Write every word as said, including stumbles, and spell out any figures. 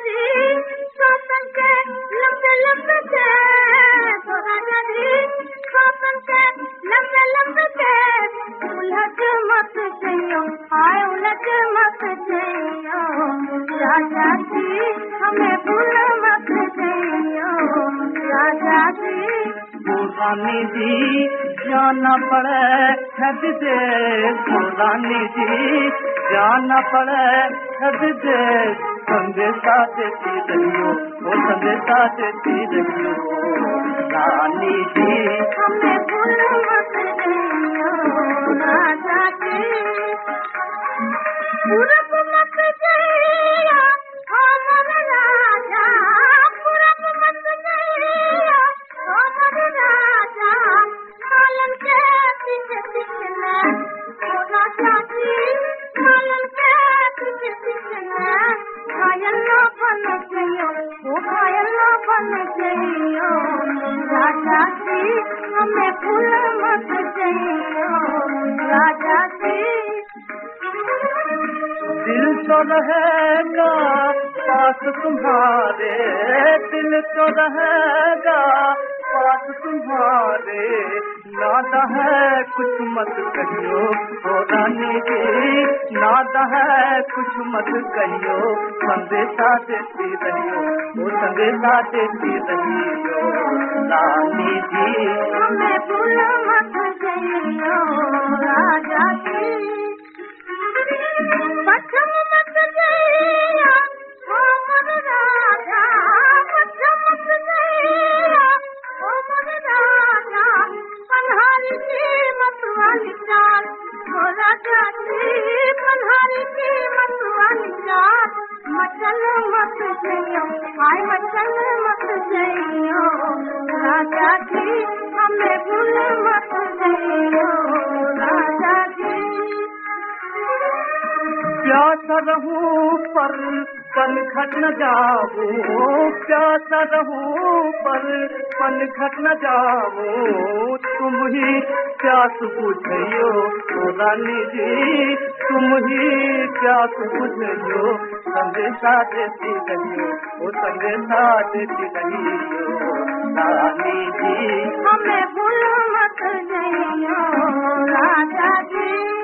जी खातन के लंबे लंबे के तो राजा जी खातन के लंबे लंबे के उलझ मत जइयो हाय उलझ मत जइयो राजा जी हमें भूल मत जइयो राजा जी रानी जी जाना पड़े हद दे रानी जी जाना पड़े हद दे संदेशा देती रहियो वो संदेशा देती रहियो रानी जी हमें भूल मत जइयो राजा जी पूरब मत जइयो हमर राजा पूरब मत जइयो हमर राजा मालन के पीछे पीछे ओ राजा जी मालन के पीछे पीछे घायल न बन जइयो वो घायल न बन जइयो राजा जी हमें भूल मत जइयो राजा जी दिल तो रहेगा पास तुम्हारे दिल तो रहेगा पास तुम्हारे नादा है कुछ मत कहियो ओ रानी जी नादा है कुछ मत कहियो संदेशा देती रहियो वो संदेशा देती रहियो रानी जी हमें भूल मत जइयो राजा जी पछम मत जइयो हमर राजा पछम मत जइयो हमर राजा पन्हारी की मतवाली चाल ओ राजा जी पन्हारी की मतवाली चाल मचल मत जइयो हाय मचल मत जइयो राजा जी हमें भूल मत जइयो राजा जी प्यासा रहूं पर पल घट न जाऊं प्यासा रहूं पर पल घट न जाऊं तुम ही प्यास बुझियो ओ रानी जी तुम ही प्यास बुझियो संदेशा देती रहियो ओ संदेशा देती रहियो रानी जी हमें भूल मत जइयो राजा जी